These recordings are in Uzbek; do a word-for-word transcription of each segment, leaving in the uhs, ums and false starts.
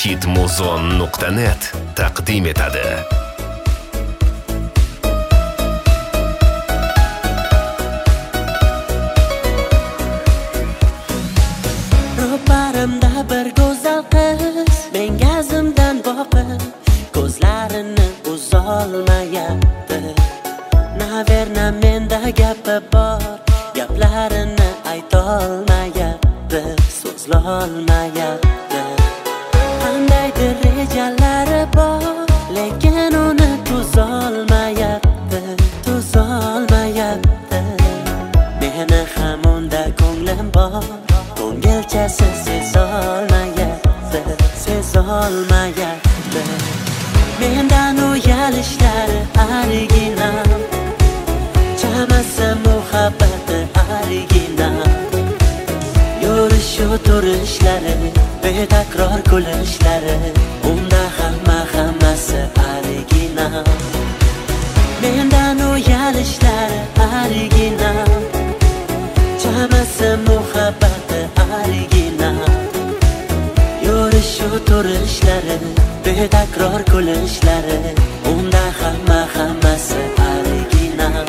hitmuzon nuqta net taqdim etadi. Ro'parimda bir go'zal qiz menga zimdan boqib ko'zlarini uzolmayapti. Naverna menda gapi bor, gaplarini aytolmayapti, so'zlolmayapti. Qandaydir rejalari bor, lekin uni tuzolmayapti, tuzolmayapti. Meni ham unda ko'nglim bor, ko'ngilchasi sezolmayapti, sezolmayapti. Mendan uyalishlari original, chamasi muhabbati original. Yurish turishlari, betakror kulishlari, unda hamma hammasi original. Mendan uyalishlari original, chamasi muhabbati original. Yurish turishlari, betakror kulishlari, unda hamma hammasi original.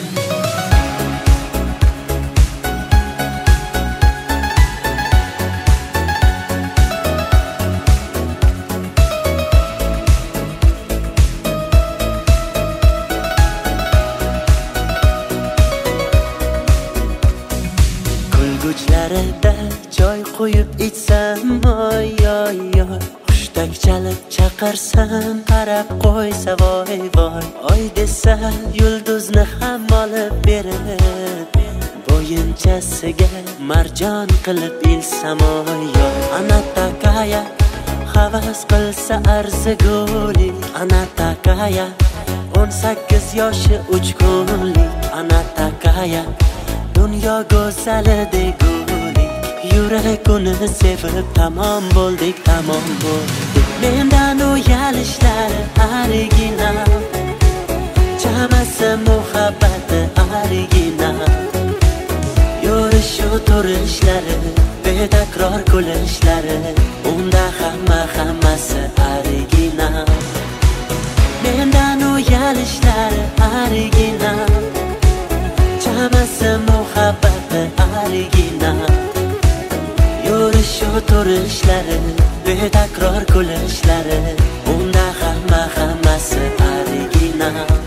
Kulguchlarida choy qo'yib ichsam, oy oy oy, hushtak chalib chaqirsam, qarab qo'ysa voy voy, oy desa yulduzni ham olib berib, bo'yinchasiga marjon qilib ilsam, oy oy. Ana takaya havas qilsa arzigulik, ana takaya o'n sakkiz yoshi uch kunlik, ana takaya dunyo go'zali degulik. Yurak uni sevib tamom bo'ldik, tamom bo'ldik. Mendan uyalishlari original, chamasi muhabbati original. Yurish turishlari, betakror kulishlari, unda hamma hammasi original. Mendan uyalishlari original, chamasi muhabbati original. Yurish turishlari, betakror kulishlari, unda hamma hammasi original.